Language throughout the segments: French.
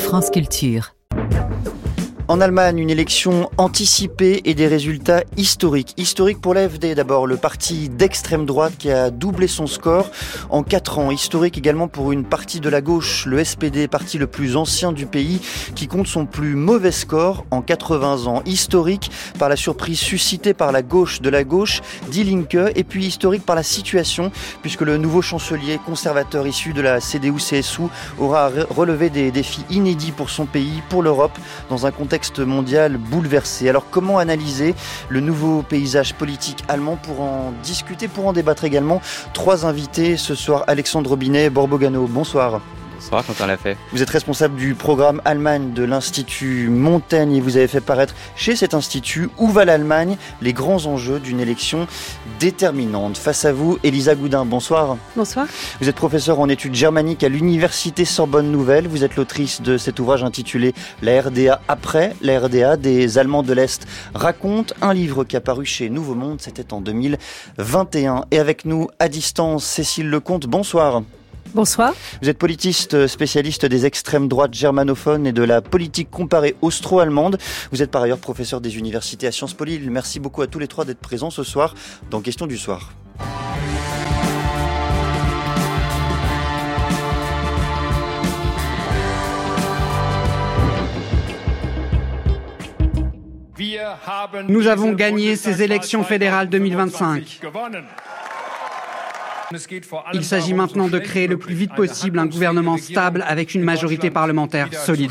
France Culture. En Allemagne, une élection anticipée et des résultats historiques. Historique pour l'AfD d'abord, le parti d'extrême droite qui a doublé son score en 4 ans. Historique également pour une partie de la gauche, le SPD, parti le plus ancien du pays, qui compte son plus mauvais score en 80 ans. Historique par la surprise suscitée par la gauche de la gauche, Die Linke, et puis historique par la situation, puisque le nouveau chancelier conservateur issu de la CDU-CSU aura relevé des défis inédits pour son pays, pour l'Europe, dans un contexte mondial bouleversé. Alors comment analyser le nouveau paysage politique allemand? Pour en discuter, pour en débattre également, 3 invités ce soir. Alexandre Robinet, Borbogano, bonsoir. Bonsoir, Quentin Lafay. Vous êtes responsable du programme Allemagne de l'Institut Montaigne et vous avez fait paraître chez cet institut Où va l'Allemagne? Les grands enjeux d'une élection déterminante. Face à vous, Elisa Goudin, bonsoir. Bonsoir. Vous êtes professeur en études germaniques à l'Université Sorbonne Nouvelle. Vous êtes l'autrice de cet ouvrage intitulé La RDA après la RDA des Allemands de l'Est raconte, un livre qui a paru chez Nouveau Monde, c'était en 2021. Et avec nous, à distance, Cécile Lecomte, bonsoir. Bonsoir. Vous êtes politiste spécialiste des extrêmes droites germanophones et de la politique comparée austro-allemande. Vous êtes par ailleurs professeur des universités à Sciences Po Lille. Merci beaucoup à tous les 3 d'être présents ce soir dans Question du soir. Nous avons gagné ces élections fédérales 2025. Il s'agit maintenant de créer le plus vite possible un gouvernement stable avec une majorité parlementaire solide.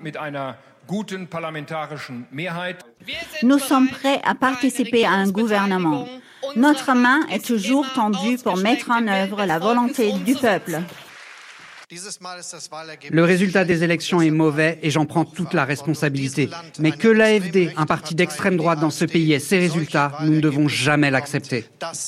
Nous sommes prêts à participer à un gouvernement. Notre main est toujours tendue pour mettre en œuvre la volonté du peuple. Le résultat des élections est mauvais et j'en prends toute la responsabilité. Mais que l'AfD, un parti d'extrême droite dans ce pays, ait ces résultats, nous ne devons jamais l'accepter.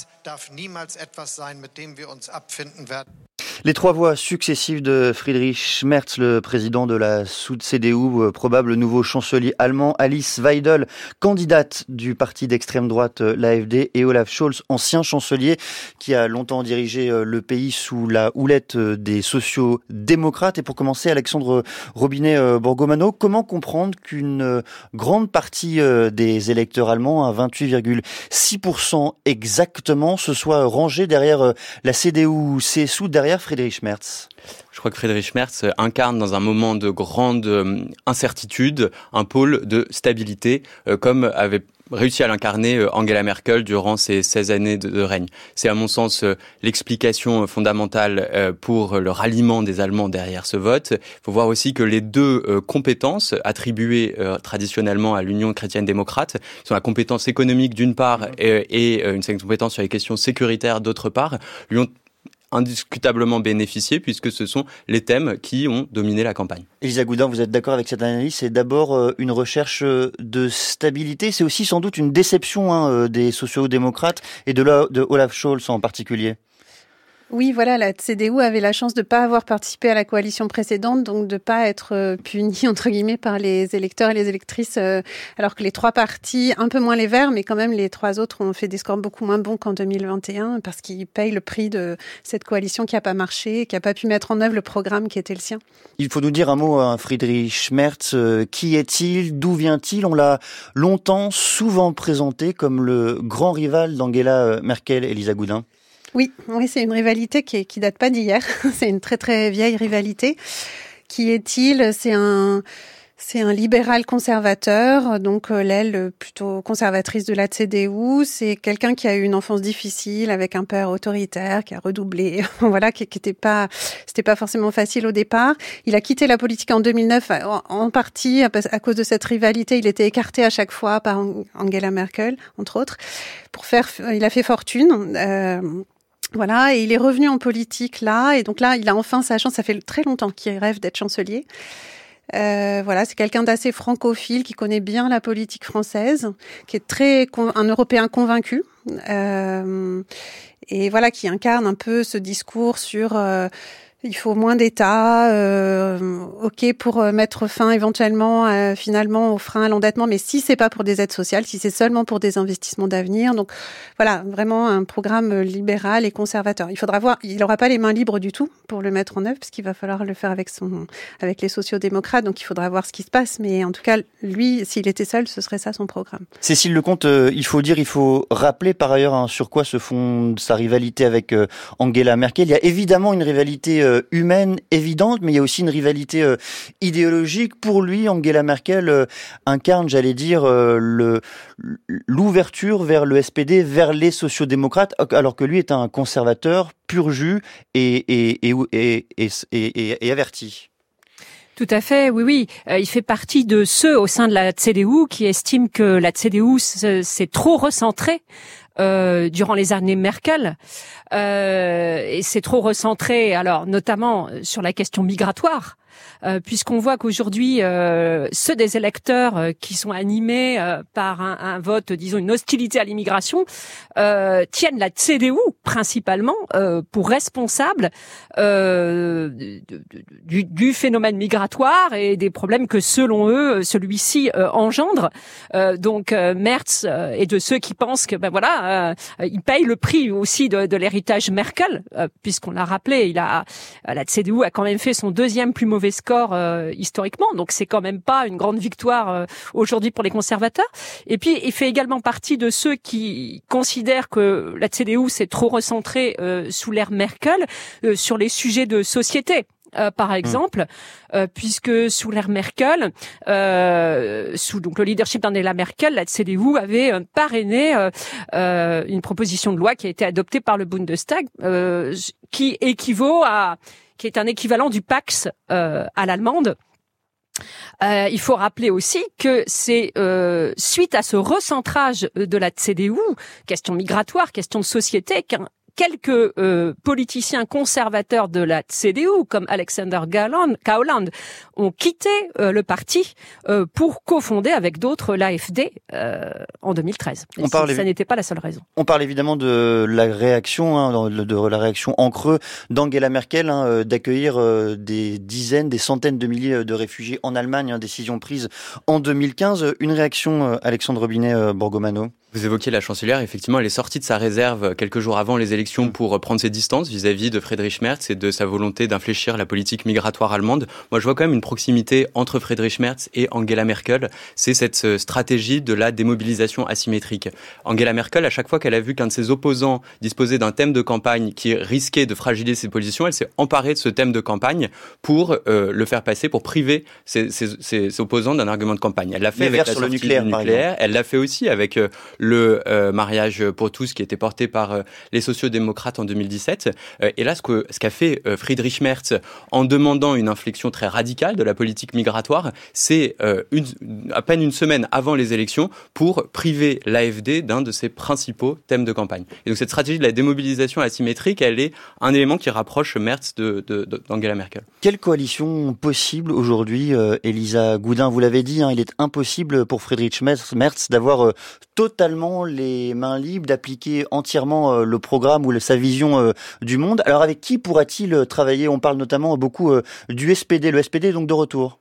Les 3 voix successives de Friedrich Merz, le président de la CDU, probable nouveau chancelier allemand, Alice Weidel, candidate du parti d'extrême droite, l'AfD, et Olaf Scholz, ancien chancelier, qui a longtemps dirigé le pays sous la houlette des sociaux-démocrates. Et pour commencer, Alexandre Robinet, Borgomano, comment comprendre qu'une grande partie des électeurs allemands, à 28,6% exactement, se soit rangée derrière la CDU-CSU, derrière Friedrich Merz? Je crois que Friedrich Merz incarne dans un moment de grande incertitude un pôle de stabilité, comme avait réussi à l'incarner Angela Merkel durant ses 16 années de règne. C'est à mon sens l'explication fondamentale pour le ralliement des Allemands derrière ce vote. Il faut voir aussi que les 2 compétences attribuées traditionnellement à l'Union chrétienne-démocrate sont la compétence économique d'une part et une compétence sur les questions sécuritaires d'autre part, lui ont indiscutablement bénéficié puisque ce sont les thèmes qui ont dominé la campagne. Elisa Goudin, vous êtes d'accord avec cette analyse? C'est d'abord une recherche de stabilité, c'est aussi sans doute une déception des sociaux-démocrates et de Olaf Scholz en particulier. Oui, voilà, la CDU avait la chance de ne pas avoir participé à la coalition précédente, donc de ne pas être punie, entre guillemets, par les électeurs et les électrices, alors que les 3 partis, un peu moins les Verts, mais quand même les 3 autres ont fait des scores beaucoup moins bons qu'en 2021, parce qu'ils payent le prix de cette coalition qui n'a pas marché, qui n'a pas pu mettre en œuvre le programme qui était le sien. Il faut nous dire un mot à Friedrich Merz. Qui est-il? D'où vient-il? On l'a longtemps, souvent présenté comme le grand rival d'Angela Merkel, Elisa Goudin. Oui, c'est une rivalité qui date pas d'hier. C'est une très très vieille rivalité. Qui est-il? C'est un libéral conservateur, donc l'aile plutôt conservatrice de la CDU. C'est quelqu'un qui a eu une enfance difficile avec un père autoritaire, qui a redoublé, voilà, qui était pas, c'était pas forcément facile au départ. Il a quitté la politique en 2009 en partie à cause de cette rivalité. Il était écarté à chaque fois par Angela Merkel, entre autres. Il a fait fortune. Voilà, et il est revenu en politique là, et donc là, il a enfin sa chance. Ça fait très longtemps qu'il rêve d'être chancelier. Voilà, c'est quelqu'un d'assez francophile, qui connaît bien la politique française, qui est un Européen convaincu, et voilà, qui incarne un peu ce discours sur Il faut moins d'État, ok pour mettre fin éventuellement finalement au frein à l'endettement, mais si c'est pas pour des aides sociales, si c'est seulement pour des investissements d'avenir. Donc voilà, vraiment un programme libéral et conservateur. Il faudra voir, il n'aura pas les mains libres du tout pour le mettre en œuvre, parce qu'il va falloir le faire avec les sociaux-démocrates, donc il faudra voir ce qui se passe. Mais en tout cas, lui, s'il était seul, ce serait ça son programme. Cécile Lecomte, il faut rappeler par ailleurs sur quoi se fonde sa rivalité avec Angela Merkel. Il y a évidemment une rivalité humaine évidente, mais il y a aussi une rivalité idéologique. Pour lui, Angela Merkel incarne, j'allais dire, l'ouverture vers le SPD, vers les sociodémocrates, alors que lui est un conservateur pur jus et averti. Tout à fait, oui. Il fait partie de ceux au sein de la CDU qui estiment que la CDU s'est trop recentrée durant les années Merkel, et c'est trop recentré, alors notamment sur la question migratoire, puisqu'on voit qu'aujourd'hui ceux des électeurs qui sont animés par un vote, disons une hostilité à l'immigration, tiennent la CDU principalement pour responsable du phénomène migratoire et des problèmes que selon eux celui-ci engendre. Donc Merz est de ceux qui pensent que il paye le prix aussi de l'héritage Merkel, puisqu'on l'a rappelé, la CDU a quand même fait son deuxième plus mauvais score historiquement, donc c'est quand même pas une grande victoire aujourd'hui pour les conservateurs. Et puis il fait également partie de ceux qui considèrent que la CDU s'est trop recentrée sous l'ère Merkel sur les sujets de société. Par exemple, puisque sous l'ère Merkel, sous donc le leadership d'Angela Merkel, la CDU avait parrainé une proposition de loi qui a été adoptée par le Bundestag, qui est un équivalent du Pax à l'allemande. Il faut rappeler aussi que c'est suite à ce recentrage de la CDU, question migratoire, question de société, quelques politiciens conservateurs de la CDU, comme Alexander Gauland, ont quitté le parti pour cofonder avec d'autres l'AfD en 2013. Ça n'était pas la seule raison. On parle évidemment de la réaction, de la réaction en creux d'Angela Merkel, d'accueillir des dizaines, des centaines de milliers de réfugiés en Allemagne, décision prise en 2015. Une réaction, Alexandre Robinet-Borgomano? Vous évoquiez la chancelière, effectivement, elle est sortie de sa réserve quelques jours avant les élections pour prendre ses distances vis-à-vis de Friedrich Merz et de sa volonté d'infléchir la politique migratoire allemande. Moi, je vois quand même une proximité entre Friedrich Merz et Angela Merkel. C'est cette stratégie de la démobilisation asymétrique. Angela Merkel, à chaque fois qu'elle a vu qu'un de ses opposants disposait d'un thème de campagne qui risquait de fragiliser ses positions, elle s'est emparée de ce thème de campagne pour le faire passer, pour priver ses opposants d'un argument de campagne. Elle l'a fait avec la sortie du nucléaire. Elle l'a fait aussi avec le mariage pour tous qui était porté par les sociodémocrates en 2017. Et là, ce qu'a fait Friedrich Merz en demandant une inflexion très radicale de la politique migratoire, c'est à peine une semaine avant les élections pour priver l'AfD d'un de ses principaux thèmes de campagne. Et donc cette stratégie de la démobilisation asymétrique, elle est un élément qui rapproche Merz d'Angela Merkel. Quelle coalition possible aujourd'hui, Elisa Goudin? Vous l'avez dit, il est impossible pour Friedrich Merz d'avoir totalement les mains libres, d'appliquer entièrement le programme ou sa vision du monde. Alors avec qui pourra-t-il travailler? On parle notamment beaucoup du SPD. Le SPD est donc de retour.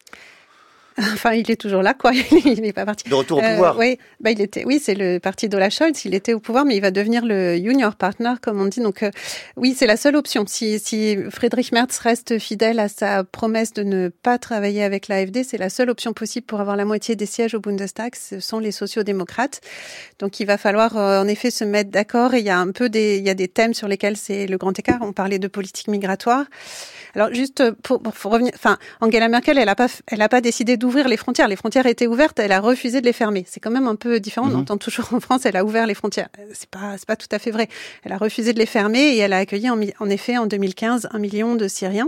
Enfin, il est toujours là, quoi. Il n'est pas parti. De retour au pouvoir. Oui, c'est le parti d'Olaf Scholz. Il était au pouvoir, mais il va devenir le junior partner, comme on dit. Donc, oui, c'est la seule option. Si Friedrich Merz reste fidèle à sa promesse de ne pas travailler avec l'AfD, c'est la seule option possible pour avoir la moitié des sièges au Bundestag. Ce sont les sociodémocrates. Donc, il va falloir, en effet, se mettre d'accord. Et il y a il y a des thèmes sur lesquels c'est le grand écart. On parlait de politique migratoire. Alors, juste pour revenir, Angela Merkel, elle a pas décidé d'ouvrir les frontières. Les frontières étaient ouvertes, elle a refusé de les fermer. C'est quand même un peu différent. On entend toujours en France, elle a ouvert les frontières. C'est pas tout à fait vrai. Elle a refusé de les fermer et elle a accueilli en effet en 2015 1 million de Syriens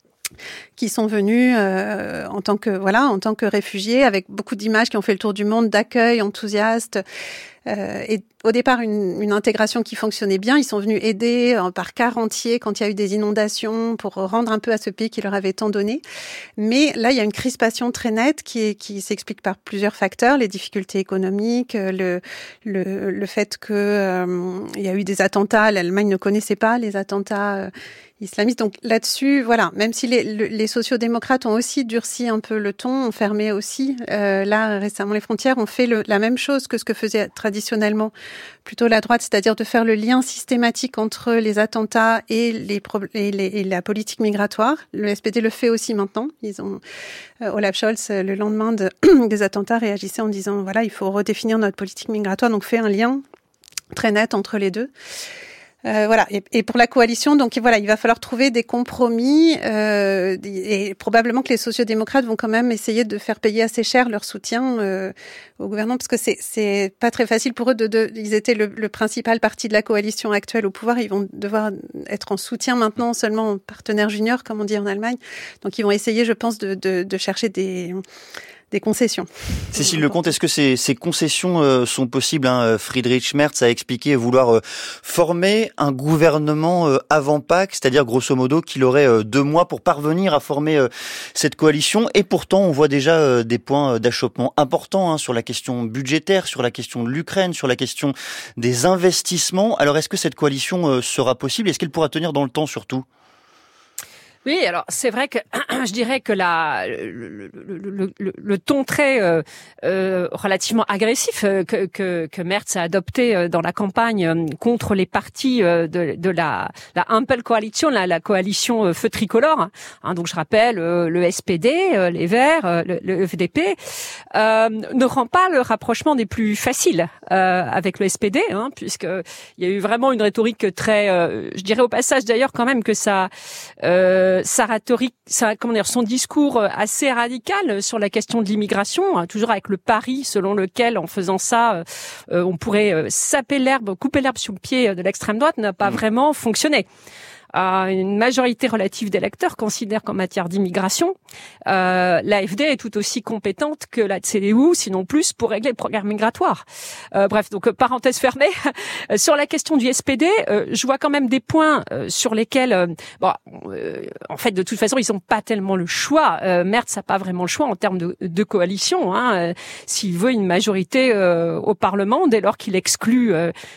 qui sont venus en tant que réfugiés, avec beaucoup d'images qui ont fait le tour du monde, d'accueil enthousiaste. et au départ une intégration qui fonctionnait bien. Ils sont venus aider par quart entier quand il y a eu des inondations pour rendre un peu à ce pays qui leur avait tant donné. Mais là, il y a une crispation très nette qui s'explique par plusieurs facteurs, les difficultés économiques, le fait que il y a eu des attentats. L'Allemagne ne connaissait pas les attentats islamistes. Donc là-dessus, voilà, même si les sociodémocrates ont aussi durci un peu le ton, ont fermé aussi, là récemment les frontières, ont fait la même chose que ce que faisait traditionnellement plutôt la droite, c'est-à-dire de faire le lien systématique entre les attentats et la politique migratoire. Le SPD le fait aussi maintenant. Ils ont Olaf Scholz, le lendemain des attentats, réagissait en disant voilà, il faut redéfinir notre politique migratoire, donc fait un lien très net entre les deux. Voilà. Et pour la coalition, donc voilà, il va falloir trouver des compromis et probablement que les sociodémocrates vont quand même essayer de faire payer assez cher leur soutien au gouvernement, parce que c'est pas très facile pour eux ils étaient le principal parti de la coalition actuelle au pouvoir, ils vont devoir être en soutien maintenant seulement en partenaire junior, comme on dit en Allemagne. Donc ils vont essayer, je pense, de chercher des concessions. Cécile Lecomte, est-ce que ces concessions sont possibles, hein? Friedrich Merz a expliqué vouloir former un gouvernement avant Pâques, c'est-à-dire grosso modo qu'il aurait 2 mois pour parvenir à former cette coalition. Et pourtant, on voit déjà des points d'achoppement importants, hein, sur la question budgétaire, sur la question de l'Ukraine, sur la question des investissements. Alors, est-ce que cette coalition sera possible? Est-ce qu'elle pourra tenir dans le temps surtout? Oui, alors c'est vrai que je dirais que le ton très relativement agressif que Merz a adopté dans la campagne contre les partis de la Ampelkoalition, la coalition feu tricolore, hein, donc je rappelle le SPD, les Verts, le FDP, ne rend pas le rapprochement des plus faciles avec le SPD, hein, puisque il y a eu vraiment une rhétorique très, je dirais au passage d'ailleurs quand même que sa rhétorique, son discours assez radical sur la question de l'immigration, hein, toujours avec le pari selon lequel, en faisant ça, on pourrait couper l'herbe sous le pied de l'extrême droite, n'a pas vraiment fonctionné. Une majorité relative d'électeurs considère qu'en matière d'immigration, l'AfD est tout aussi compétente que la CDU, sinon plus, pour régler le programme migratoire. Bref, donc parenthèse fermée. Sur la question du SPD, je vois quand même des points sur lesquels, en fait, de toute façon, ils n'ont pas tellement le choix. Merz n'a pas vraiment le choix en termes de coalition. Hein, s'il veut une majorité au Parlement, dès lors qu'il exclut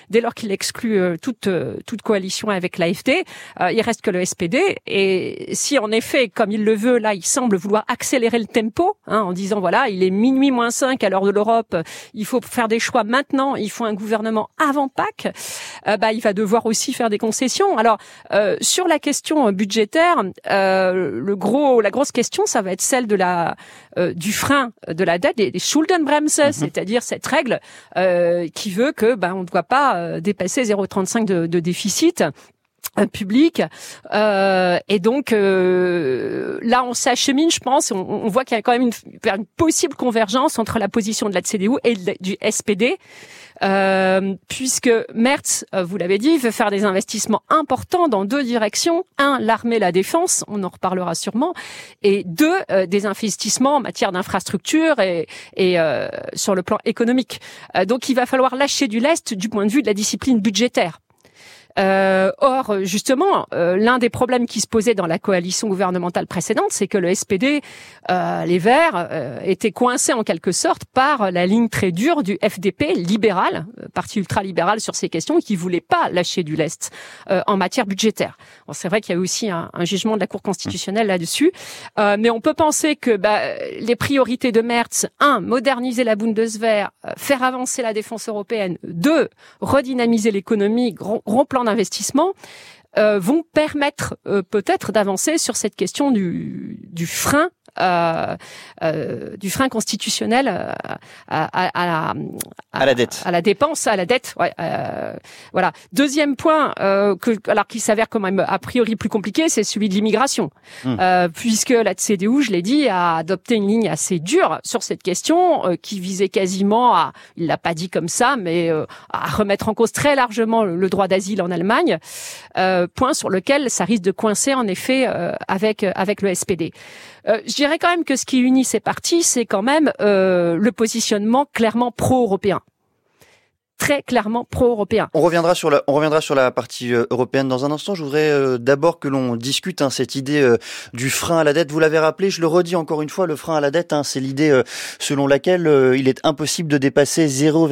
toute coalition avec l'AfD. Il reste que le SPD, et si en effet, comme il le veut, là, il semble vouloir accélérer le tempo, hein, en disant voilà, il est minuit moins 5 à l'heure de l'Europe, il faut faire des choix maintenant, il faut un gouvernement avant Pâques, il va devoir aussi faire des concessions. Alors, sur la question budgétaire, la grosse question, ça va être celle du frein de la dette, des Schuldenbremse, c'est-à-dire cette règle qui veut que on ne doit pas dépasser 0,35 de déficit public, et donc là on s'achemine, je pense, on voit qu'il y a quand même une possible convergence entre la position de la CDU et du SPD, puisque Merz, vous l'avez dit, veut faire des investissements importants dans 2 directions: 1, l'armée, la défense, on en reparlera sûrement, et 2, des investissements en matière d'infrastructure et sur le plan économique. Donc il va falloir lâcher du lest du point de vue de la discipline budgétaire. Or, justement, l'un des problèmes qui se posait dans la coalition gouvernementale précédente, c'est que le SPD, les Verts, étaient coincés en quelque sorte par la ligne très dure du FDP libéral, parti ultra-libéral sur ces questions, qui voulait pas lâcher du lest en matière budgétaire. Bon, c'est vrai qu'il y a eu aussi un jugement de la Cour constitutionnelle là-dessus, mais on peut penser que les priorités de Merz: 1, moderniser la Bundeswehr, faire avancer la défense européenne; 2, redynamiser l'économie, gros plan d'investissement, vont permettre peut-être d'avancer sur cette question du frein constitutionnel à la dette, à la dépense, à la dette. Ouais, voilà. Deuxième point, qui s'avère quand même a priori plus compliqué, c'est celui de l'immigration, puisque la CDU, je l'ai dit, a adopté une ligne assez dure sur cette question, qui visait quasiment il l'a pas dit comme ça, mais à remettre en cause très largement le droit d'asile en Allemagne. Point sur lequel ça risque de coincer en effet avec le SPD. Je dirais quand même que ce qui unit ces partis, c'est quand même le positionnement clairement pro-européen. très clairement pro-européen. On reviendra sur la partie européenne dans un instant. Je voudrais d'abord que l'on discute cette idée du frein à la dette. Vous l'avez rappelé, je le redis encore une fois, le frein à la dette, c'est l'idée selon laquelle il est impossible de dépasser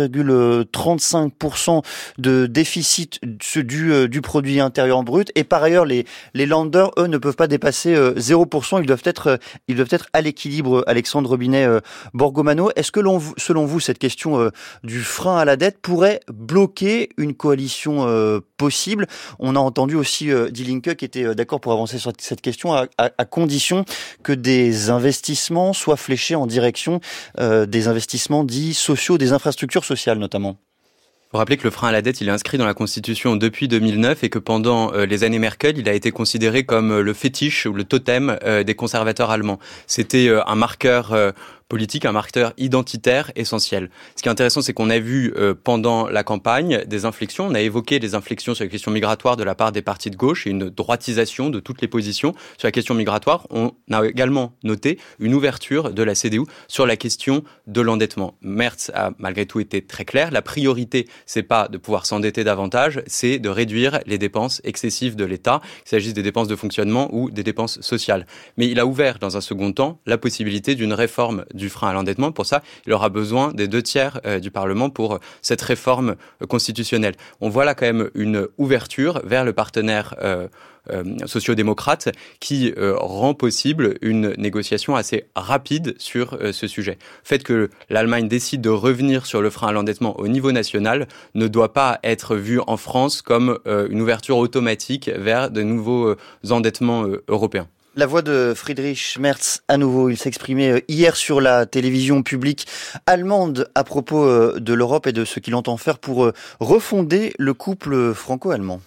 0,35% de déficit du produit intérieur brut. Et par ailleurs, les lenders, eux, ne peuvent pas dépasser 0%. Ils doivent être à l'équilibre. Alexandre Robinet-Borgomano, est-ce que selon vous, cette question du frein à la dette pourrait bloquer une coalition possible? On a entendu aussi Die Linke qui était d'accord pour avancer sur cette question à condition que des investissements soient fléchés en direction des investissements dits sociaux, des infrastructures sociales notamment. Il faut rappeler que le frein à la dette, il est inscrit dans la Constitution depuis 2009 et que pendant les années Merkel, il a été considéré comme le fétiche ou le totem des conservateurs allemands. C'était un marqueur politique, un marqueur identitaire essentiel. Ce qui est intéressant, c'est qu'on a vu pendant la campagne des inflexions. On a évoqué des inflexions sur les questions migratoires de la part des partis de gauche et une droitisation de toutes les positions sur la question migratoire. On a également noté une ouverture de la CDU sur la question de l'endettement. Merz a malgré tout été très clair. La priorité, c'est pas de pouvoir s'endetter davantage, c'est de réduire les dépenses excessives de l'État, qu'il s'agisse des dépenses de fonctionnement ou des dépenses sociales. Mais il a ouvert dans un second temps la possibilité d'une réforme du frein à l'endettement. Pour ça, il aura besoin des 2/3 du Parlement pour cette réforme constitutionnelle. On voit là quand même une ouverture vers le partenaire sociodémocrate qui rend possible une négociation assez rapide sur ce sujet. Le fait que l'Allemagne décide de revenir sur le frein à l'endettement au niveau national ne doit pas être vu en France comme une ouverture automatique vers de nouveaux endettements européens. La voix de Friedrich Merz à nouveau. Il s'exprimait hier sur la télévision publique allemande à propos de l'Europe et de ce qu'il entend faire pour refonder le couple franco-allemand.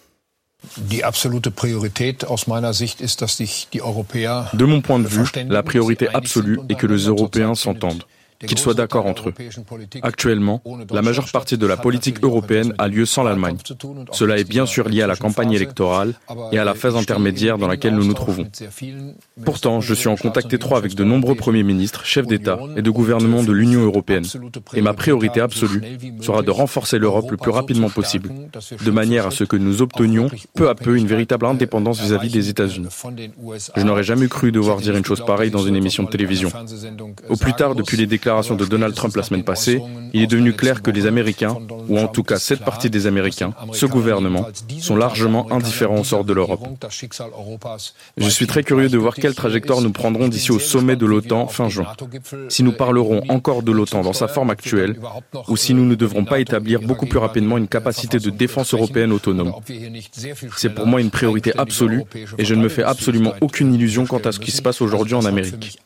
De mon point de vue, la priorité absolue est que les Européens s'entendent, qu'ils soient d'accord entre eux. Actuellement, la majeure partie de la politique européenne a lieu sans l'Allemagne. Cela est bien sûr lié à la campagne électorale et à la phase intermédiaire dans laquelle nous nous trouvons. Pourtant, je suis en contact étroit avec de nombreux premiers ministres, chefs d'État et de gouvernement de l'Union européenne. Et ma priorité absolue sera de renforcer l'Europe le plus rapidement possible, de manière à ce que nous obtenions peu à peu une véritable indépendance vis-à-vis des États-Unis. Je n'aurais jamais cru devoir dire une chose pareille dans une émission de télévision. Au plus tard, depuis les déclarations de Donald Trump la semaine passée, il est devenu clair que les Américains, ou en tout cas cette partie des Américains, ce gouvernement, sont largement indifférents au sort de l'Europe. Je suis très curieux de voir quelle trajectoire nous prendrons d'ici au sommet de l'OTAN fin juin. Si nous parlerons encore de l'OTAN dans sa forme actuelle, ou si nous ne devrons pas établir beaucoup plus rapidement une capacité de défense européenne autonome. C'est pour moi une priorité absolue et je ne me fais absolument aucune illusion quant à ce qui se passe aujourd'hui en Amérique.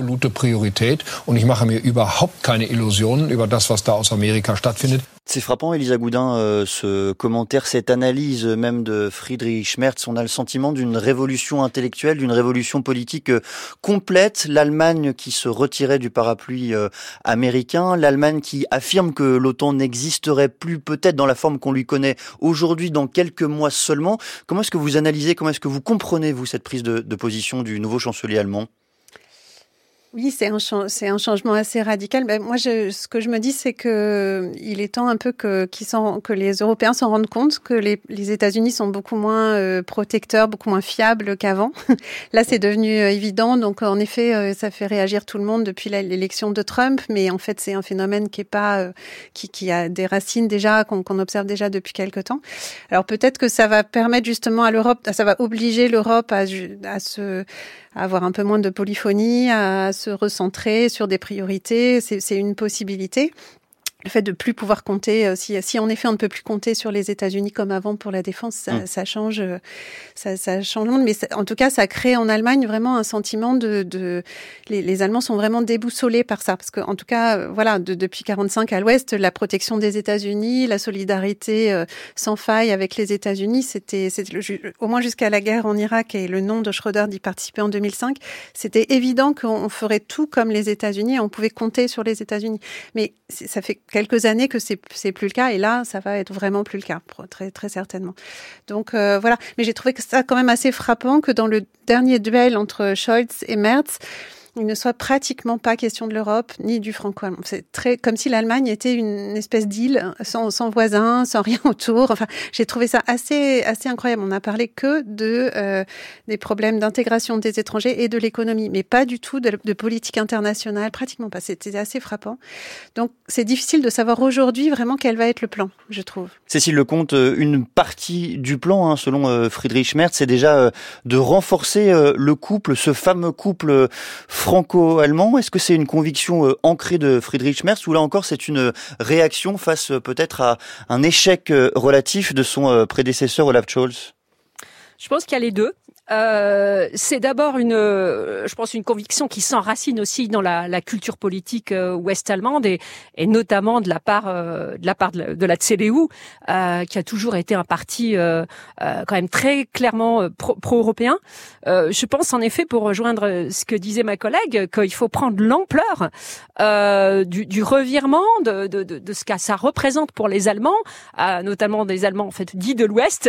Überhaupt keine Illusionen über das, was da aus Amerika stattfindet. C'est frappant, Elisa Goudin, ce commentaire, cette analyse même de Friedrich Merz. On a le sentiment d'une révolution intellectuelle, d'une révolution politique complète. L'Allemagne qui se retirait du parapluie américain, l'Allemagne qui affirme que l'OTAN n'existerait plus peut-être dans la forme qu'on lui connaît aujourd'hui, dans quelques mois seulement. Comment est-ce que vous analysez, comment est-ce que vous comprenez, vous, cette prise de position du nouveau chancelier allemand ? Oui, c'est un changement assez radical. Moi, ce que je me dis, c'est que il est temps un peu que les Européens s'en rendent compte que les États-Unis sont beaucoup moins protecteurs, beaucoup moins fiables qu'avant. Là, c'est devenu évident. Donc, en effet, ça fait réagir tout le monde depuis l'élection de Trump. Mais en fait, c'est un phénomène qui est pas qui a des racines déjà qu'on observe déjà depuis quelque temps. Alors, peut-être que ça va permettre justement à l'Europe, ça va obliger l'Europe à avoir un peu moins de polyphonie, à se recentrer sur des priorités. C'est une possibilité. Le fait de plus pouvoir compter, si en effet on ne peut plus compter sur les États-Unis comme avant pour la défense, ça change le monde. Mais en tout cas, ça crée en Allemagne vraiment un sentiment les Allemands sont vraiment déboussolés par ça, parce que en tout cas, voilà, depuis 45 à l'Ouest, la protection des États-Unis, la solidarité sans faille avec les États-Unis, c'était au moins jusqu'à la guerre en Irak et le nom de Schröder d'y participer en 2005, c'était évident qu'on ferait tout comme les États-Unis, et on pouvait compter sur les États-Unis. Mais ça fait quelques années que c'est plus le cas, et là ça va être vraiment plus le cas, très très certainement. Donc voilà, mais j'ai trouvé que ça quand même assez frappant que dans le dernier duel entre Scholz et Merz, il ne soit pratiquement pas question de l'Europe ni du franco-allemand. C'est très comme si l'Allemagne était une espèce d'île sans voisins, sans rien autour. Enfin, j'ai trouvé ça assez incroyable. On n'a parlé que des problèmes d'intégration des étrangers et de l'économie, mais pas du tout de politique internationale, pratiquement pas. C'était assez frappant. Donc, c'est difficile de savoir aujourd'hui vraiment quel va être le plan, je trouve. Cécile Lecomte, une partie du plan, selon Friedrich Merz, c'est déjà de renforcer le couple, ce fameux couple franco-allemand. Est-ce que c'est une conviction ancrée de Friedrich Merz ou là encore c'est une réaction face peut-être à un échec relatif de son prédécesseur Olaf Scholz? Je pense qu'il y a les deux. C'est d'abord je pense une conviction qui s'enracine aussi dans la culture politique ouest-allemande et notamment de la part de la CDU, qui a toujours été un parti quand même très clairement pro-européen. Je pense en effet, pour rejoindre ce que disait ma collègue, qu'il faut prendre l'ampleur du revirement de ce que ça représente pour les Allemands, notamment des Allemands en fait dits de l'Ouest,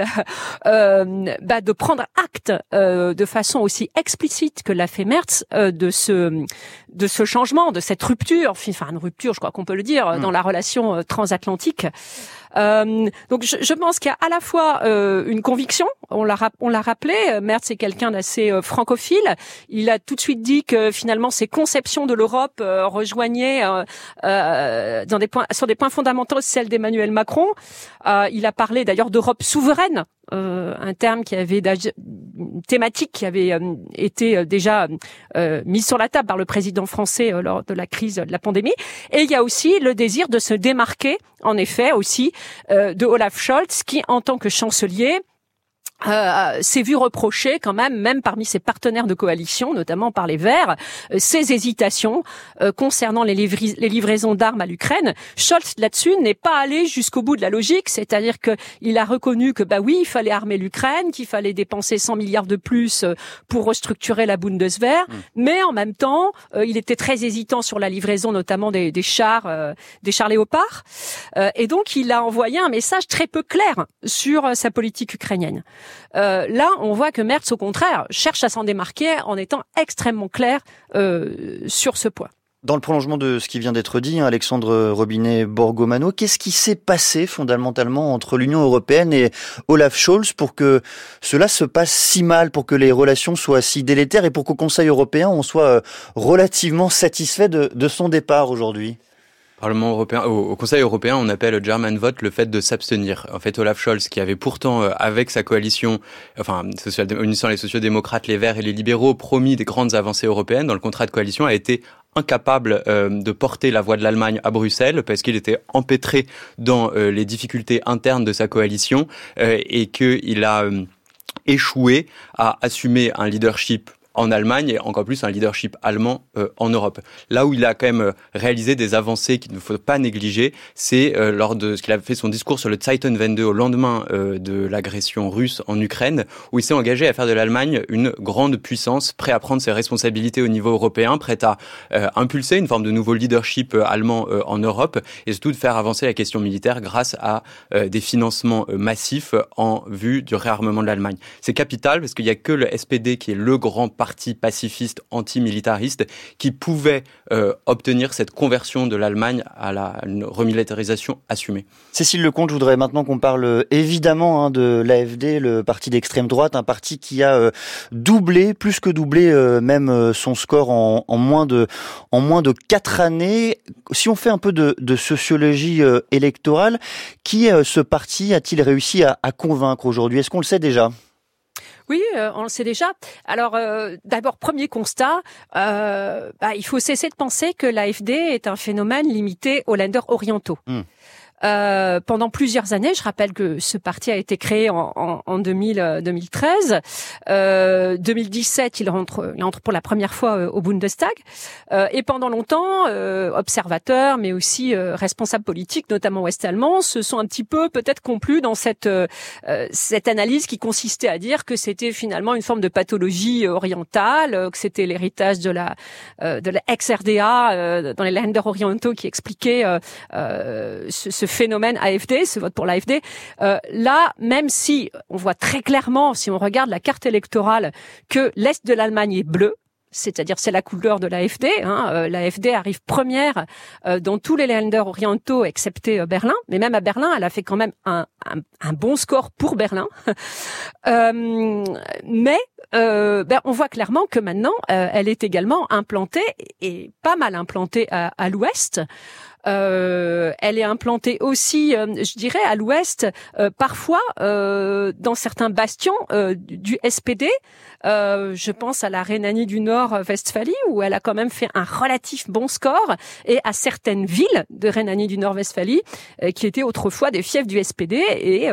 de prendre acte de façon aussi explicite que l'a fait Merz de ce changement, de cette rupture, enfin une rupture, je crois qu'on peut le dire, dans la relation transatlantique. Donc je pense qu'il y a à la fois une conviction, on l'a rappelé, Merz est quelqu'un d'assez francophile, il a tout de suite dit que finalement ses conceptions de l'Europe rejoignaient sur des points fondamentaux celles d'Emmanuel Macron. Il a parlé d'ailleurs d'Europe souveraine, un terme une thématique qui avait été déjà mise sur la table par le président français lors de la crise de la pandémie. Et il y a aussi le désir de se démarquer, en effet, aussi de Olaf Scholz, qui, en tant que chancelier, s'est vu reprocher quand même parmi ses partenaires de coalition, notamment par les Verts, ses hésitations concernant les livraisons d'armes à l'Ukraine. Scholz, là-dessus, n'est pas allé jusqu'au bout de la logique, c'est-à-dire que il a reconnu que oui, il fallait armer l'Ukraine, qu'il fallait dépenser 100 milliards de plus pour restructurer la Bundeswehr, mais en même temps, il était très hésitant sur la livraison, notamment des chars Léopard, et donc il a envoyé un message très peu clair sur sa politique ukrainienne. Là, on voit que Merz, au contraire, cherche à s'en démarquer en étant extrêmement clair sur ce point. Dans le prolongement de ce qui vient d'être dit, Alexandre Robinet-Borgomano, qu'est-ce qui s'est passé fondamentalement entre l'Union européenne et Olaf Scholz pour que cela se passe si mal, pour que les relations soient si délétères et pour qu'au Conseil européen, on soit relativement satisfait de son départ aujourd'hui ? Parlement européen, au Conseil européen, on appelle German vote le fait de s'abstenir. En fait, Olaf Scholz, qui avait pourtant, avec sa coalition, unissant les sociaux-démocrates, les Verts et les libéraux, promis des grandes avancées européennes dans le contrat de coalition, a été incapable de porter la voix de l'Allemagne à Bruxelles parce qu'il était empêtré dans les difficultés internes de sa coalition et qu'il a échoué à assumer un leadership en Allemagne et encore plus un leadership allemand en Europe. Là où il a quand même réalisé des avancées qu'il ne faut pas négliger, c'est lors de ce qu'il a fait son discours sur le Zeitenwende au lendemain de l'agression russe en Ukraine, où il s'est engagé à faire de l'Allemagne une grande puissance, prêt à prendre ses responsabilités au niveau européen, prêt à impulser une forme de nouveau leadership allemand en Europe et surtout de faire avancer la question militaire grâce à des financements massifs en vue du réarmement de l'Allemagne. C'est capital parce qu'il n'y a que le SPD qui est le grand parti pacifiste antimilitariste qui pouvait obtenir cette conversion de l'Allemagne à une remilitarisation assumée. Cécile Lecomte, je voudrais maintenant qu'on parle évidemment de l'AfD, le parti d'extrême droite, un parti qui a doublé, plus que doublé même son score en moins de 4 années. Si on fait un peu de sociologie électorale, qui ce parti a-t-il réussi à convaincre aujourd'hui ? Est-ce qu'on le sait déjà ? Oui, on le sait déjà. Alors, d'abord, premier constat, il faut cesser de penser que l'AfD est un phénomène limité aux Länder orientaux. Pendant plusieurs années, je rappelle que ce parti a été créé en 2013. 2017, il entre pour la première fois au Bundestag. Et pendant longtemps, observateurs, mais aussi responsables politiques, notamment ouest-allemands, se sont un petit peu peut-être complus dans cette analyse qui consistait à dire que c'était finalement une forme de pathologie orientale, que c'était l'héritage de la ex-RDA dans les Länder orientaux qui expliquait ce phénomène AfD, ce vote pour l'AfD. Là, même si on voit très clairement, si on regarde la carte électorale, que l'Est de l'Allemagne est bleu, c'est-à-dire c'est la couleur de l'AfD. L'AfD arrive première dans tous les Länder orientaux, excepté Berlin. Mais même à Berlin, elle a fait quand même un bon score pour Berlin. Mais on voit clairement que maintenant, elle est également implantée, et pas mal implantée à l'ouest. Elle est implantée aussi, je dirais, à l'ouest, parfois dans certains bastions du SPD. Je pense à la Rhénanie du Nord-Westphalie, où elle a quand même fait un relatif bon score, et à certaines villes de Rhénanie du Nord-Westphalie qui étaient autrefois des fiefs du SPD, et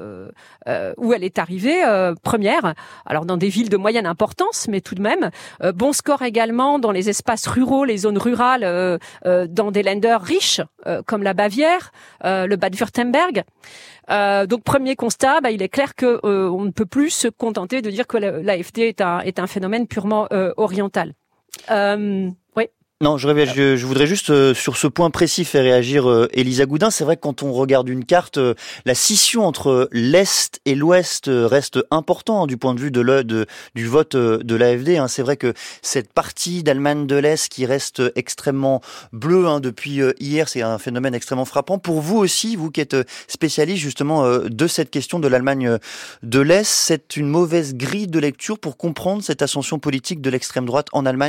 où elle est arrivée première. Alors dans des villes de moyenne importance, mais tout de même. Bon score également dans les espaces ruraux, les zones rurales, dans des Länder riches, comme la Bavière, le Bade-Württemberg. Donc premier constat, il est clair que on ne peut plus se contenter de dire que l'AfD est un phénomène purement oriental. Oui. Non, je voudrais juste sur ce point précis faire réagir Elisa Goudin. C'est vrai que quand on regarde une carte, la scission entre l'Est et l'Ouest reste important du point de vue du vote de l'AfD. C'est vrai que cette partie d'Allemagne de l'Est qui reste extrêmement bleue depuis hier, c'est un phénomène extrêmement frappant. Pour vous aussi, vous qui êtes spécialiste justement de cette question de l'Allemagne de l'Est, c'est une mauvaise grille de lecture pour comprendre cette ascension politique de l'extrême droite en Allemagne ?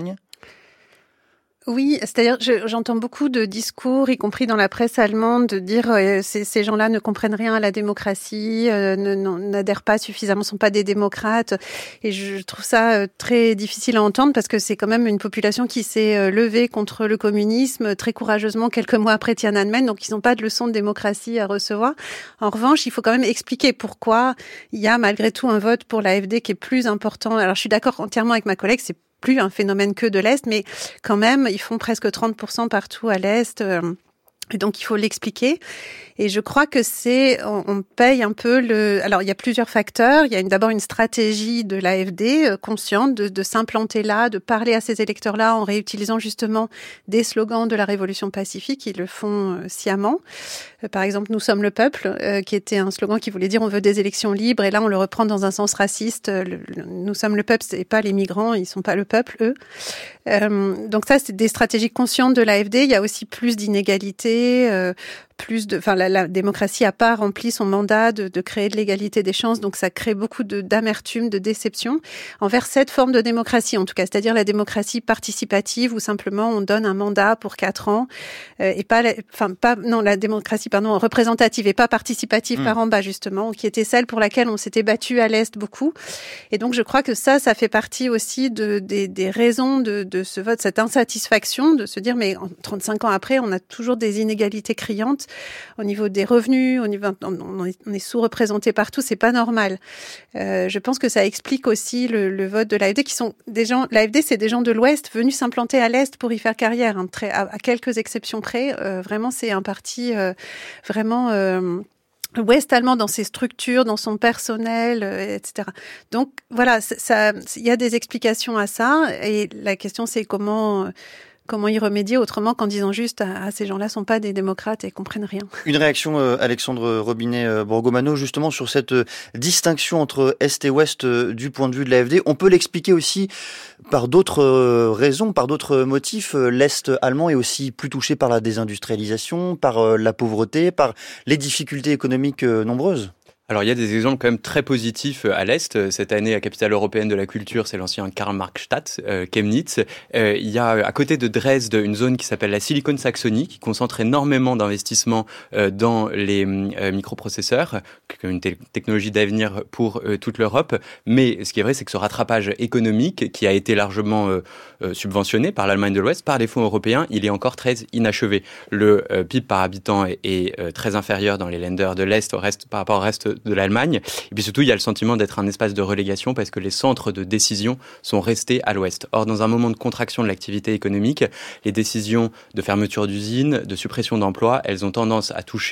Oui, c'est-à-dire j'entends beaucoup de discours, y compris dans la presse allemande, de dire ces gens-là ne comprennent rien à la démocratie, n'adhèrent pas suffisamment, sont pas des démocrates. Et je trouve ça très difficile à entendre parce que c'est quand même une population qui s'est levée contre le communisme très courageusement quelques mois après Tiananmen, donc ils n'ont pas de leçon de démocratie à recevoir. En revanche, il faut quand même expliquer pourquoi il y a malgré tout un vote pour l'AfD qui est plus important. Alors je suis d'accord entièrement avec ma collègue, c'est plus un phénomène que de l'Est, mais quand même, ils font presque 30% partout à l'Est. Et donc, il faut l'expliquer. Et je crois que on paye un peu alors, il y a plusieurs facteurs. Il y a d'abord une stratégie de l'AfD consciente de s'implanter là, de parler à ces électeurs-là en réutilisant justement des slogans de la Révolution pacifique. Ils le font sciemment. Par exemple, nous sommes le peuple, qui était un slogan qui voulait dire on veut des élections libres. Et là, on le reprend dans un sens raciste. Nous sommes le peuple, c'est pas les migrants, ils sont pas le peuple, eux. Donc ça, c'est des stratégies conscientes de l'AfD. Il y a aussi plus d'inégalités. La démocratie n'a pas rempli son mandat de créer de l'égalité des chances, donc ça crée beaucoup d'amertume, de déception envers cette forme de démocratie, en tout cas, c'est-à-dire la démocratie participative où simplement on donne un mandat pour 4 ans et la démocratie représentative et pas participative par en bas justement, qui était celle pour laquelle on s'était battu à l'Est beaucoup. Et donc je crois que ça fait partie aussi des raisons de ce vote, cette insatisfaction de se dire mais 35 ans après, on a toujours des inégalités criantes au niveau des revenus, on est sous-représenté partout, c'est pas normal. Je pense que ça explique aussi le vote de l'AfD qui sont des gens. L'AfD, c'est des gens de l'Ouest venus s'implanter à l'Est pour y faire carrière. À quelques exceptions près, vraiment, c'est un parti vraiment. Ouest allemand dans ses structures, dans son personnel, etc. Donc voilà, il y a des explications à ça, et la question c'est comment y remédier autrement qu'en disant juste ces gens-là sont pas des démocrates et comprennent rien. Une réaction, Alexandre Robinet-Borgomano, justement sur cette distinction entre Est et Ouest du point de vue de l'AfD. On peut l'expliquer aussi par d'autres raisons, par d'autres motifs. L'Est allemand est aussi plus touché par la désindustrialisation, par la pauvreté, par les difficultés économiques nombreuses. Alors il y a des exemples quand même très positifs à l'Est. Cette année, à Capitale européenne de la culture, c'est l'ancien Karl-Marx-Stadt, Chemnitz. Il y a à côté de Dresde une zone qui s'appelle la Silicon Saxony, qui concentre énormément d'investissements dans les microprocesseurs, une technologie d'avenir pour toute l'Europe. Mais ce qui est vrai, c'est que ce rattrapage économique, qui a été largement subventionné par l'Allemagne de l'Ouest, par les fonds européens, il est encore très inachevé. Le PIB par habitant est très inférieur dans les Länder de l'Est par rapport au reste de l'Allemagne. Et puis surtout, il y a le sentiment d'être un espace de relégation parce que les centres de décision sont restés à l'Ouest. Or, dans un moment de contraction de l'activité économique, les décisions de fermeture d'usines, de suppression d'emplois, elles ont tendance à toucher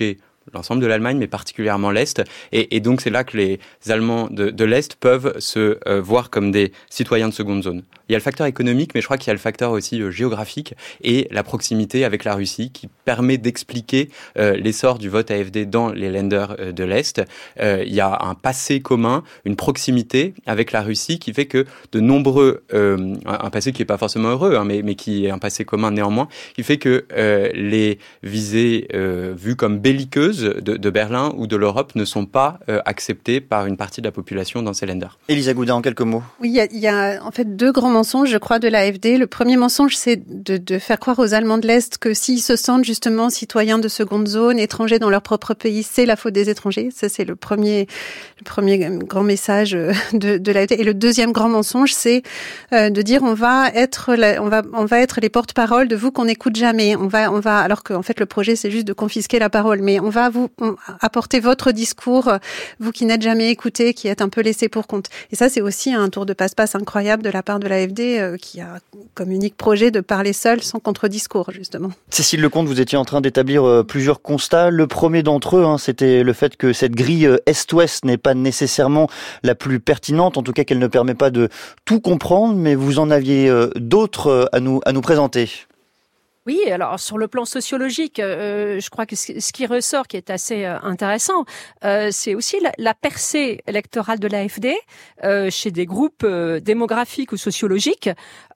l'ensemble de l'Allemagne, mais particulièrement l'Est. Et donc, c'est là que les Allemands de l'Est peuvent se voir comme des citoyens de seconde zone. Il y a le facteur économique, mais je crois qu'il y a le facteur aussi géographique et la proximité avec la Russie qui permet d'expliquer l'essor du vote AfD dans les Länder de l'Est. Il y a un passé commun, une proximité avec la Russie qui fait que de nombreux... un passé qui n'est pas forcément heureux, hein, mais qui est un passé commun néanmoins, qui fait que les visées vues comme belliqueuses de Berlin ou de l'Europe ne sont pas acceptées par une partie de la population dans ces Länder. Elisa Goudin, en quelques mots. Oui, il y a en fait deux grands mensonges, je crois, de l'AfD. Le premier mensonge, c'est de faire croire aux Allemands de l'Est que s'ils se sentent justement citoyens de seconde zone, étrangers dans leur propre pays, c'est la faute des étrangers. Ça, c'est le premier grand message de l'AfD. Et le deuxième grand mensonge, c'est de dire on va être les porte-parole de vous qu'on n'écoute jamais. On va alors qu'en fait le projet c'est juste de confisquer la parole, mais on va vous apporter votre discours, vous qui n'êtes jamais écouté, qui êtes un peu laissé pour compte. Et ça c'est aussi un tour de passe-passe incroyable de la part de l'AfD qui a comme unique projet de parler seul sans contre-discours justement. Cécile Lecomte, vous étiez en train d'établir plusieurs constats. Le premier d'entre eux, c'était le fait que cette grille Est-Ouest n'est pas nécessairement la plus pertinente, en tout cas qu'elle ne permet pas de tout comprendre, mais vous en aviez d'autres à nous présenter. Oui, alors sur le plan sociologique, je crois que ce qui ressort, qui est assez intéressant, c'est aussi la percée électorale de l'AfD chez des groupes démographiques ou sociologiques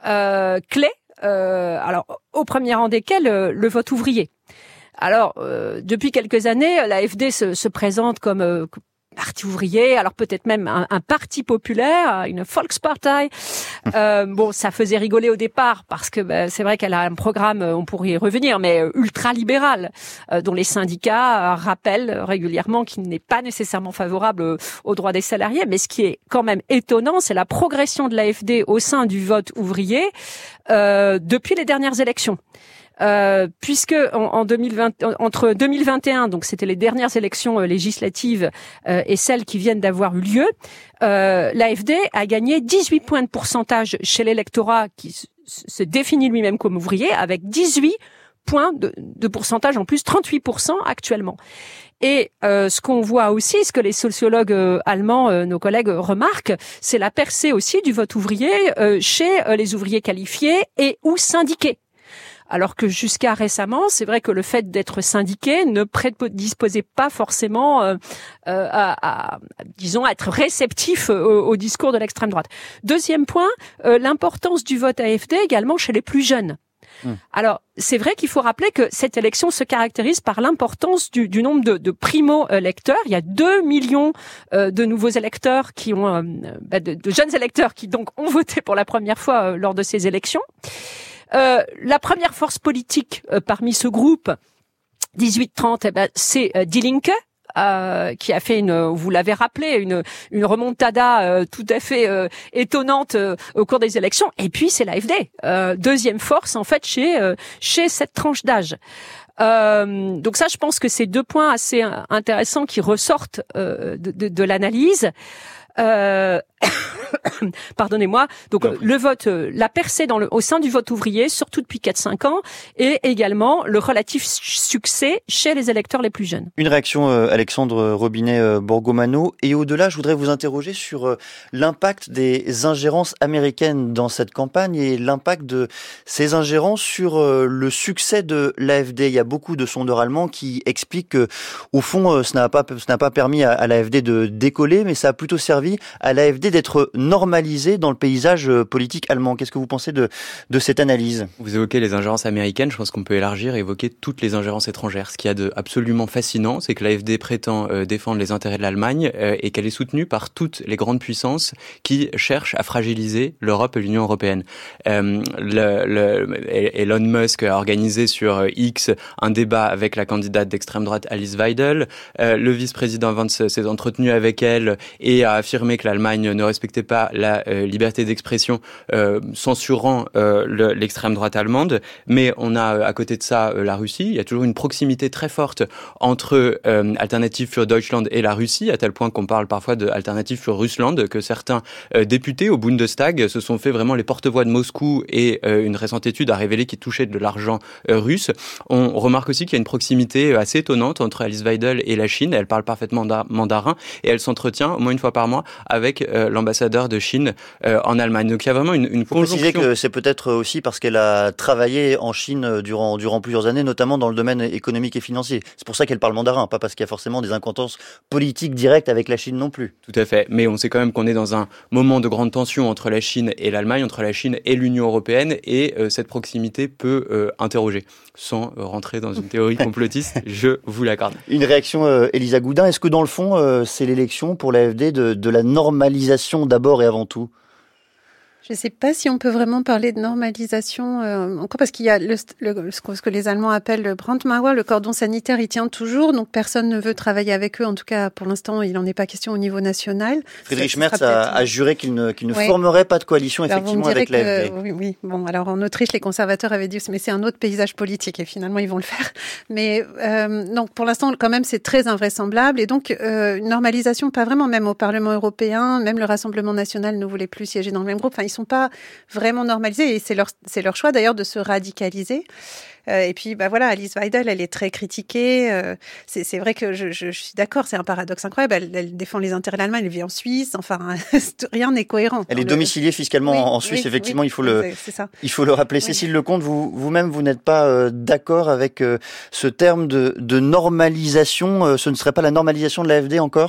clés, alors au premier rang desquels le vote ouvrier. Alors, depuis quelques années, l'AfD se présente comme parti ouvrier, alors peut-être même un parti populaire, une Volkspartei. Bon, ça faisait rigoler au départ parce que c'est vrai qu'elle a un programme, on pourrait y revenir, mais ultra-libéral, dont les syndicats rappellent régulièrement qu'il n'est pas nécessairement favorable aux droits des salariés. Mais ce qui est quand même étonnant, c'est la progression de l'AfD au sein du vote ouvrier depuis les dernières élections. Puisque en 2020, entre 2021, donc c'était les dernières élections législatives et celles qui viennent d'avoir eu lieu, l'AfD a gagné 18 points de pourcentage chez l'électorat qui se définit lui-même comme ouvrier, avec 18 points de pourcentage en plus, 38% actuellement. Et ce qu'on voit aussi, ce que les sociologues allemands, nos collègues, remarquent, c'est la percée aussi du vote ouvrier chez les ouvriers qualifiés et ou syndiqués. Alors que jusqu'à récemment, c'est vrai que le fait d'être syndiqué ne prédisposait pas forcément à être réceptif au discours de l'extrême droite. Deuxième point, l'importance du vote AfD également chez les plus jeunes. Alors, c'est vrai qu'il faut rappeler que cette élection se caractérise par l'importance du nombre de primo-électeurs. Il y a 2 millions de nouveaux électeurs qui ont, de jeunes électeurs qui donc ont voté pour la première fois lors de ces élections. La première force politique parmi ce groupe 18-30, c'est Die Linke, qui a fait vous l'avez rappelé, une remontada tout à fait étonnante au cours des élections. Et puis c'est l'AfD, deuxième force en fait chez cette tranche d'âge. Donc ça, je pense que c'est deux points assez intéressants qui ressortent de l'analyse. Pardonnez-moi. Donc le vote, la percée au sein du vote ouvrier, surtout depuis 4-5 ans, et également le relatif succès chez les électeurs les plus jeunes. Une réaction, Alexandre Robinet-Borgomano. Et au-delà, je voudrais vous interroger sur l'impact des ingérences américaines dans cette campagne et l'impact de ces ingérences sur le succès de l'AfD. Il y a beaucoup de sondeurs allemands qui expliquent que, au fond, ça n'a pas permis à l'AfD de décoller, mais ça a plutôt servi à l'AfD d'être normalisé dans le paysage politique allemand. Qu'est-ce que vous pensez de cette analyse ? Vous évoquez les ingérences américaines, je pense qu'on peut élargir et évoquer toutes les ingérences étrangères. Ce qu'il y a de absolument fascinant, c'est que l'AfD prétend défendre les intérêts de l'Allemagne et qu'elle est soutenue par toutes les grandes puissances qui cherchent à fragiliser l'Europe et l'Union européenne. Elon Musk a organisé sur X un débat avec la candidate d'extrême droite Alice Weidel. Le vice-président Vance s'est entretenu avec elle et a affirmé que l'Allemagne ne respectait pas la liberté d'expression censurant l'extrême droite allemande, mais on a à côté de ça la Russie. Il y a toujours une proximité très forte entre Alternative für Deutschland et la Russie, à tel point qu'on parle parfois de Alternative für Russland, que certains députés au Bundestag se sont fait vraiment les porte-voix de Moscou, et une récente étude a révélé qu'ils touchaient de l'argent russe. On remarque aussi qu'il y a une proximité assez étonnante entre Alice Weidel et la Chine. Elle parle parfaitement mandarin et elle s'entretient au moins une fois par mois avec l'ambassadeur de Chine en Allemagne. Donc il y a vraiment une conjonction. Faut préciser que c'est peut-être aussi parce qu'elle a travaillé en Chine durant plusieurs années, notamment dans le domaine économique et financier. C'est pour ça qu'elle parle mandarin, pas parce qu'il y a forcément des incohérences politiques directes avec la Chine non plus. Tout à fait, mais on sait quand même qu'on est dans un moment de grande tension entre la Chine et l'Allemagne, entre la Chine et l'Union européenne, et cette proximité peut interroger, sans rentrer dans une théorie complotiste, je vous l'accorde. Une réaction, Elisa Goudin, est-ce que dans le fond, c'est l'élection pour l'AfD de la normalisation d'abord et avant tout ? Je ne sais pas si on peut vraiment parler de normalisation encore, parce qu'il y a ce que les Allemands appellent le Brandmauer, le cordon sanitaire, il tient toujours, donc personne ne veut travailler avec eux. En tout cas, pour l'instant, il n'en est pas question au niveau national. Friedrich Merz a juré qu'il ne formerait pas de coalition effectivement avec l'AfD. Oui. Bon, alors en Autriche, les conservateurs avaient dit, mais c'est un autre paysage politique, et finalement, ils vont le faire. Mais donc, pour l'instant, quand même, c'est très invraisemblable, et donc une normalisation, pas vraiment, même au Parlement européen, même le Rassemblement national ne voulait plus siéger dans le même groupe. Enfin, ils sont pas vraiment normalisés, et c'est leur choix d'ailleurs de se radicaliser. Et puis voilà, Alice Weidel, elle est très critiquée. C'est vrai que je suis d'accord, c'est un paradoxe incroyable. Elle défend les intérêts de l'Allemagne, elle vit en Suisse. Enfin, rien n'est cohérent. Elle est domiciliée fiscalement en Suisse, effectivement. Il faut le rappeler. Oui. Cécile Lecomte, vous-même, vous n'êtes pas d'accord avec ce terme de normalisation. Ce ne serait pas la normalisation de l'AfD encore ?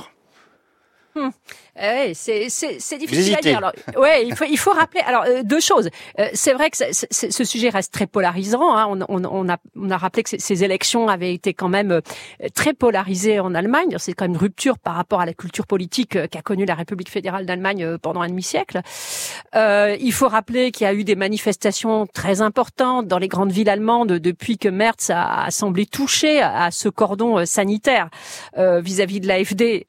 Ouais, c'est difficile à dire. Alors, ouais, il faut rappeler. Alors, deux choses. C'est vrai que ce sujet reste très polarisant. Hein. On a rappelé que ces élections avaient été quand même très polarisées en Allemagne. C'est quand même une rupture par rapport à la culture politique qu'a connue la République fédérale d'Allemagne pendant un demi-siècle. Il faut rappeler qu'il y a eu des manifestations très importantes dans les grandes villes allemandes depuis que Merz a semblé toucher à ce cordon sanitaire vis-à-vis de l'AfD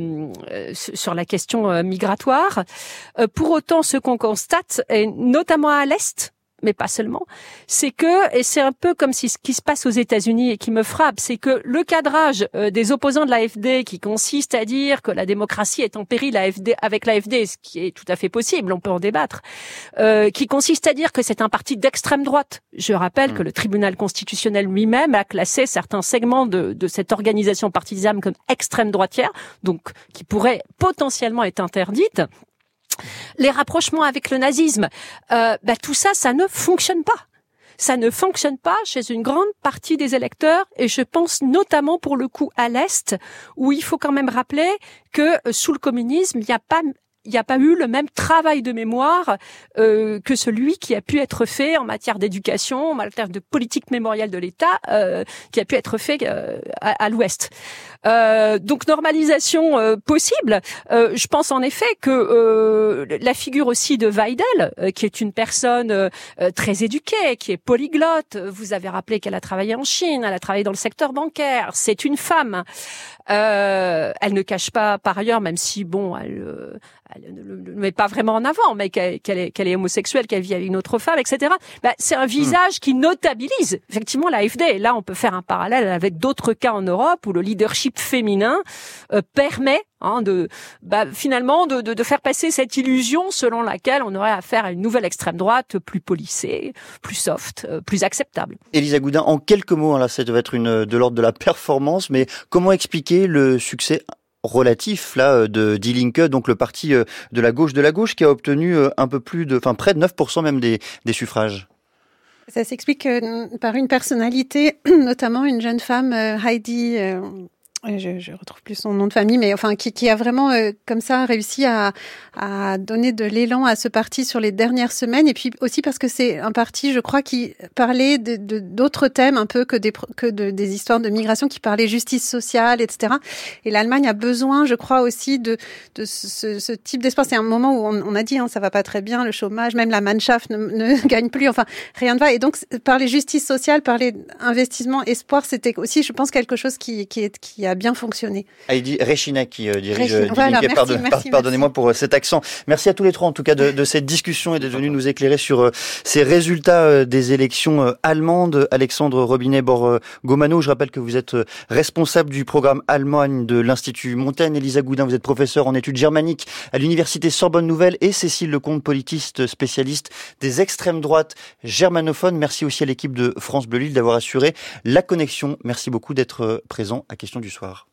sur la question migratoire. Pour autant, ce qu'on constate, et notamment à l'Est, mais pas seulement, c'est que, et c'est un peu comme ce qui se passe aux États-Unis et qui me frappe, c'est que le cadrage des opposants de l'AfD, qui consiste à dire que la démocratie est en péril avec l'AfD, ce qui est tout à fait possible, on peut en débattre, qui consiste à dire que c'est un parti d'extrême droite. Je rappelle que le tribunal constitutionnel lui-même a classé certains segments de cette organisation partisane comme extrême droitière, donc qui pourrait potentiellement être interdite. Les rapprochements avec le nazisme, tout ça, ça ne fonctionne pas. Ça ne fonctionne pas chez une grande partie des électeurs, et je pense notamment pour le coup à l'Est, où il faut quand même rappeler que sous le communisme, il n'y a pas eu le même travail de mémoire que celui qui a pu être fait en matière d'éducation, en matière de politique mémorielle de l'État, qui a pu être fait à l'Ouest. Donc normalisation possible. Je pense en effet que la figure aussi de Weidel, qui est une personne très éduquée, qui est polyglotte. Vous avez rappelé qu'elle a travaillé en Chine, elle a travaillé dans le secteur bancaire. C'est une femme. Elle ne cache pas par ailleurs, même si elle ne le met pas vraiment en avant, mais qu'elle est homosexuelle, qu'elle vit avec une autre femme, etc. C'est un visage qui notabilise effectivement l'AfD. Et là, on peut faire un parallèle avec d'autres cas en Europe où le leadership féminin permet finalement de faire passer cette illusion selon laquelle on aurait affaire à une nouvelle extrême droite plus polissée, plus soft, plus acceptable. Elisa Goudin, en quelques mots, là, ça devait être de l'ordre de la performance, mais comment expliquer le succès relatif là de Die Linke, donc le parti de la gauche qui a obtenu un peu plus près de 9% même des suffrages? Ça s'explique par une personnalité, notamment une jeune femme, Heidi, je retrouve plus son nom de famille, mais enfin qui a vraiment comme ça réussi à donner de l'élan à ce parti sur les dernières semaines, et puis aussi parce que c'est un parti, je crois, qui parlait d'autres thèmes un peu que des histoires de migration, qui parlait justice sociale, etc. Et l'Allemagne a besoin, je crois, aussi de ce type d'espoir. C'est un moment où on a dit ça va pas très bien, le chômage, même la Mannschaft ne gagne plus, enfin rien ne va. Et donc parler justice sociale, parler investissement, espoir, c'était aussi, je pense, quelque chose qui a a bien fonctionné. Heidi Reichinet qui dirige voilà, pardonnez-moi pour cet accent. Merci à tous les trois en tout cas de cette discussion et d'être venus nous éclairer sur ces résultats des élections allemandes. Alexandre Robinet-Borgomano, je rappelle que vous êtes responsable du programme Allemagne de l'Institut Montaigne. Elisa Goudin, vous êtes professeure en études germaniques à l'Université Sorbonne Nouvelle, et Cécile Lecomte, politiste spécialiste des extrêmes droites germanophones. Merci aussi à l'équipe de France Bleu Lille d'avoir assuré la connexion. Merci beaucoup d'être présent à Question du Soir.